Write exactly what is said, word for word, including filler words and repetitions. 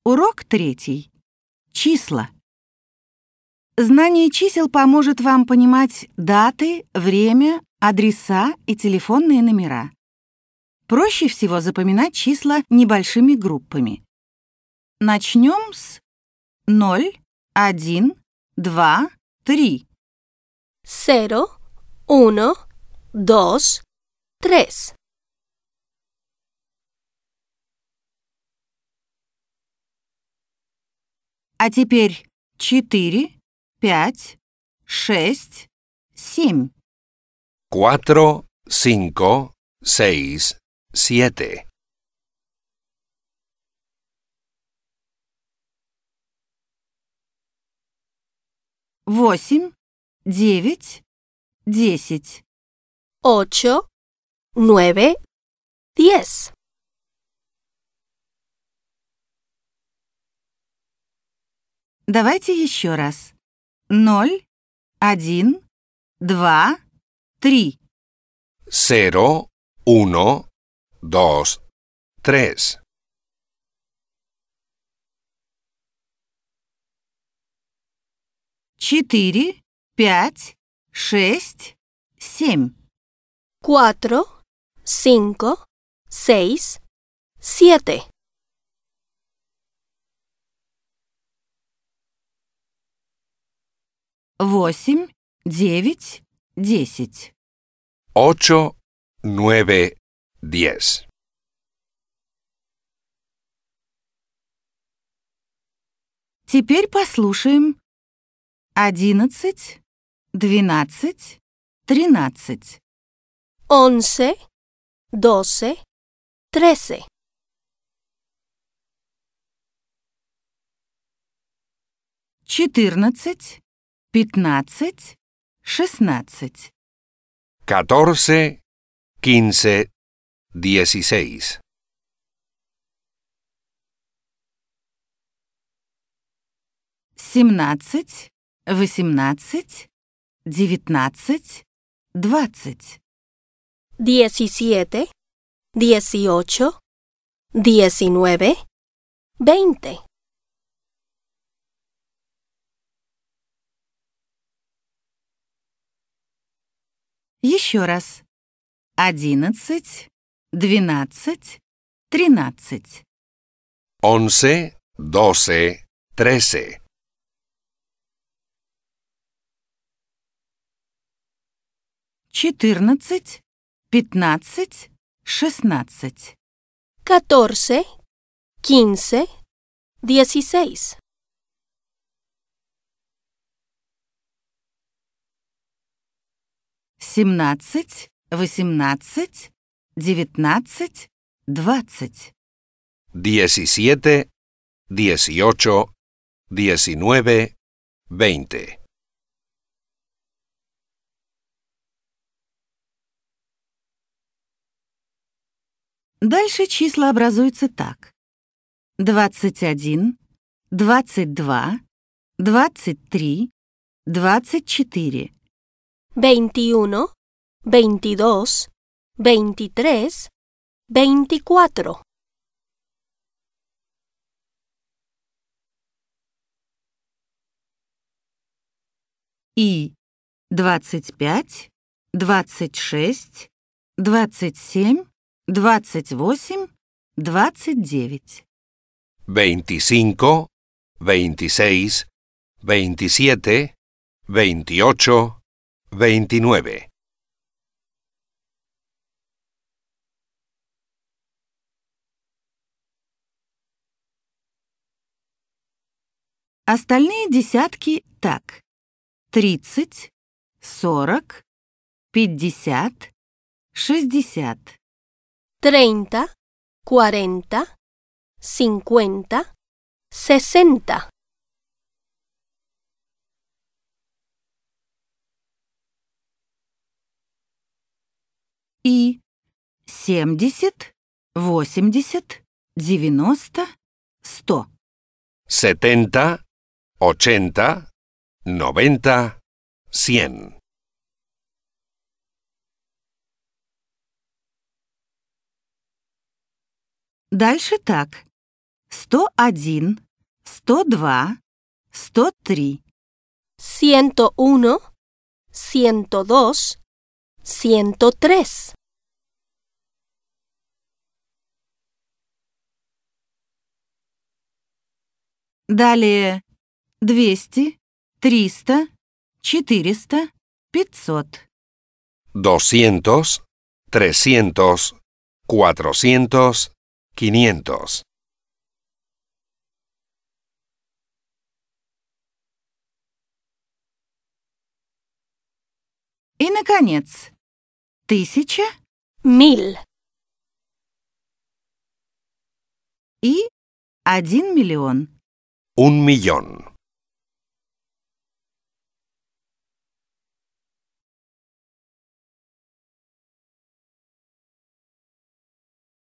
Урок третий. Числа. Знание чисел поможет вам понимать даты, время, адреса и телефонные номера. Проще всего запоминать числа небольшими группами. Начнем с ноль, один, два, три. Cero, uno, dos, tres. А теперь четыре, пять, шесть, семь. Cuatro, cinco, seis, siete. Восемь, девять, десять. Ocho, nueve, diez. Давайте еще раз. Ноль, один, два, три. Cero, uno, dos, tres. Четыре, пять, шесть, семь. Cuatro, cinco, seis, siete. Восемь, девять, десять. Ocho, nueve, diez. Теперь послушаем. Одиннадцать, двенадцать, тринадцать. Once, doce, trece. Четырнадцать, пятнадцать, шестнадцать. Catorce, quince, dieciséis. Семнадцать, восемнадцать, девятнадцать, двадцать. Diecisiete, dieciocho, diecinueve, veinte. Еще раз. Одиннадцать, двенадцать, тринадцать. Once, doce, trece. Четырнадцать, пятнадцать, шестнадцать. Catorce, quince, dieciséis. Семнадцать, восемнадцать, девятнадцать, двадцать. Diecisiete, dieciocho, diecinueve, veinte. Дальше числа образуются так. двадцать один, двадцать два, двадцать три, двадцать четыре. Veintiuno, veintidós, veintitrés, veinticuatro. И двадцать пять, двадцать шесть, двадцать семь, двадцать восемь, двадцать девять. Veinticinco, veintiséis, veintisiete, veintiocho, veintinueve. Остальные десятки так. тридцать, сорок, пятьдесят, шестьдесят. Treinta, cuarenta, cincuenta, sesenta. И семьдесят, восемьдесят, девяносто, сто. Setenta, ochenta, noventa, cien. Дальше так. сто один, сто два, сто три. ciento uno, ciento dos, ciento tres. Далее двести, триста, четыреста, пятьсот. Doscientos, trescientos, cuatrocientos, quinientos. И, наконец, тысяча Mil. и один миллион. Un millón.